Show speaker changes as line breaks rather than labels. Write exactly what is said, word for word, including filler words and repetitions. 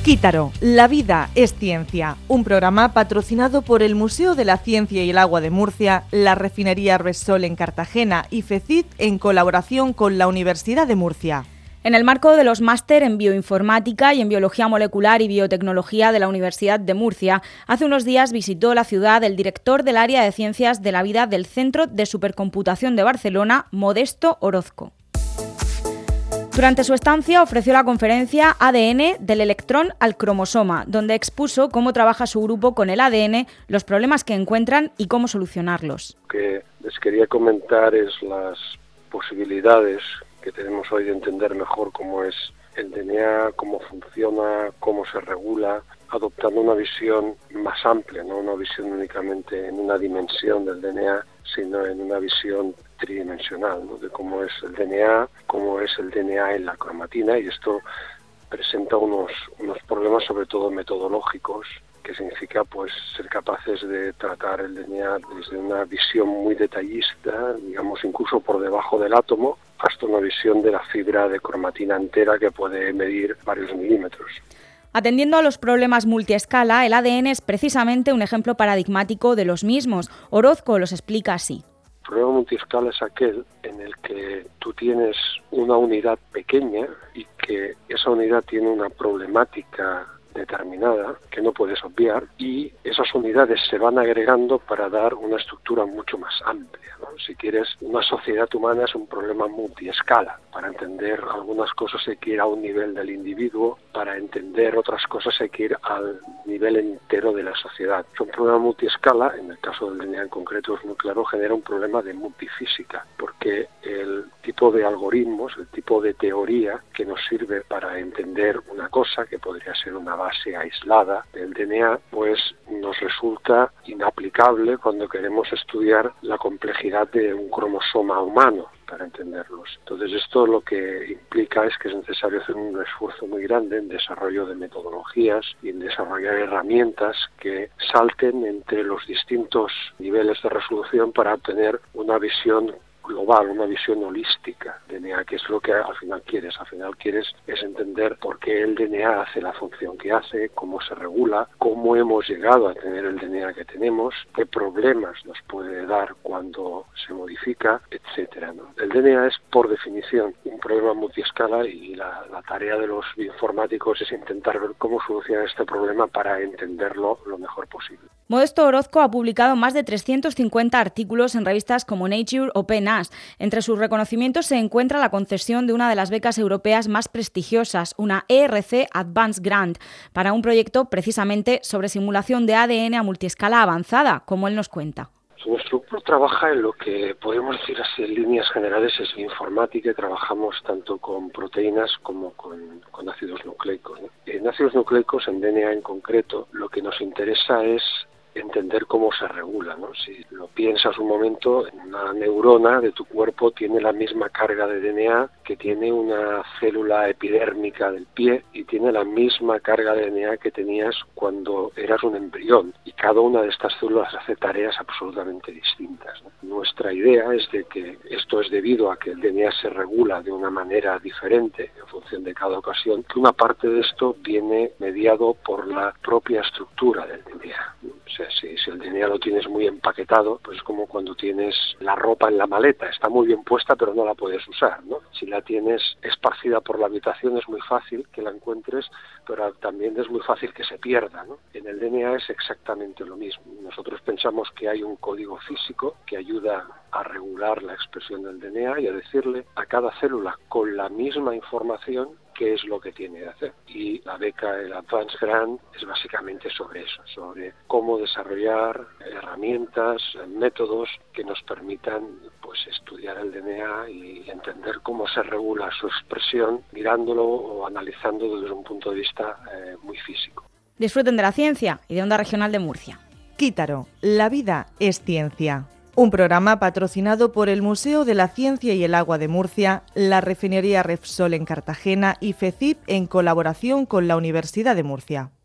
Quítaro, la vida es ciencia, un programa patrocinado por el Museo de la Ciencia y el Agua de Murcia, la Refinería Repsol en Cartagena y FECIT en colaboración con la Universidad de Murcia.
En el marco de los máster en Bioinformática y en Biología Molecular y Biotecnología de la Universidad de Murcia, hace unos días visitó la ciudad el director del área de Ciencias de la Vida del Centro de Supercomputación de Barcelona, Modesto Orozco. Durante su estancia ofreció la conferencia A D N del electrón al cromosoma, donde expuso cómo trabaja su grupo con el A D N, los problemas que encuentran y cómo solucionarlos.
Lo que les quería comentar es las posibilidades que tenemos hoy de entender mejor cómo es el D N A, cómo funciona, cómo se regula, adoptando una visión más amplia, no una visión únicamente en una dimensión del D N A, sino en una visión tridimensional, ¿no? De cómo es el D N A, cómo es el D N A en la cromatina, y esto presenta unos, unos problemas sobre todo metodológicos, que significa pues ser capaces de tratar el D N A desde una visión muy detallista, digamos incluso por debajo del átomo, hasta una visión de la fibra de cromatina entera que puede medir varios milímetros.
Atendiendo a los problemas multiescala, el A D N es precisamente un ejemplo paradigmático de los mismos. Orozco los explica así.
El problema multiescala es aquel en el que tú tienes una unidad pequeña y que esa unidad tiene una problemática determinada que no puedes obviar, y esas unidades se van agregando para dar una estructura mucho más amplia, ¿no? Si quieres, una sociedad humana es un problema multiescala. Para entender algunas cosas hay que ir a un nivel del individuo, para entender otras cosas hay que ir al nivel entero de la sociedad. Es un problema multiescala, en el caso del D N A en concreto es muy claro, genera un problema de multifísica, porque el tipo de algoritmos, el tipo de teoría que nos sirve para entender una cosa, que podría ser una base aislada del D N A, pues nos resulta inaplicable cuando queremos estudiar la complejidad de un cromosoma humano para entenderlos. Entonces esto lo que implica es que es necesario hacer un esfuerzo muy grande en desarrollo de metodologías y en desarrollar herramientas que salten entre los distintos niveles de resolución para obtener una visión global, una visión holística de D N A, que es lo que al final quieres. Al final quieres es entender por qué el D N A hace la función que hace, cómo se regula, cómo hemos llegado a tener el D N A que tenemos, qué problemas nos puede dar cuando se modifica, etcétera, ¿no? El D N A es, por definición, un problema multiescala y la, la tarea de los bioinformáticos es intentar ver cómo solucionar este problema para entenderlo lo mejor posible.
Modesto Orozco ha publicado más de trescientos cincuenta artículos en revistas como Nature o P N A S. Entre sus reconocimientos se encuentra la concesión de una de las becas europeas más prestigiosas, una E R C Advanced Grant, para un proyecto precisamente sobre simulación de A D N a multiescala avanzada, como él nos cuenta.
Nuestro grupo trabaja en lo que podemos decir así en líneas generales es informática, y trabajamos tanto con proteínas como con, con ácidos nucleicos, ¿no? En ácidos nucleicos, en D N A en concreto, lo que nos interesa es entender cómo se regula, ¿no? Si lo piensas un momento, una neurona de tu cuerpo tiene la misma carga de D N A que tiene una célula epidérmica del pie, y tiene la misma carga de D N A que tenías cuando eras un embrión, y cada una de estas células hace tareas absolutamente distintas, ¿no? Nuestra idea es de que esto es debido a que el D N A se regula de una manera diferente en función de cada ocasión, que una parte de esto viene mediado por la propia estructura del D N A. O sea, si, si el D N A lo tienes muy empaquetado, pues es como cuando tienes la ropa en la maleta, está muy bien puesta pero no la puedes usar, ¿no? Si la tienes esparcida por la habitación es muy fácil que la encuentres, pero también es muy fácil que se pierda, ¿no? En el D N A es exactamente lo mismo. Nosotros pensamos que hay un código físico que ayuda a regular la expresión del D N A y a decirle a cada célula con la misma información qué es lo que tiene que hacer. Y la beca, el Advanced Grant, es básicamente sobre eso, sobre cómo desarrollar herramientas, métodos que nos permitan pues estudiar el D N A y entender cómo se regula su expresión, mirándolo o analizándolo desde un punto de vista eh, muy físico.
Disfruten de la ciencia y de Onda Regional de Murcia.
Quítaro, la vida es ciencia. Un programa patrocinado por el Museo de la Ciencia y el Agua de Murcia, la Refinería Repsol en Cartagena y FECIT en colaboración con la Universidad de Murcia.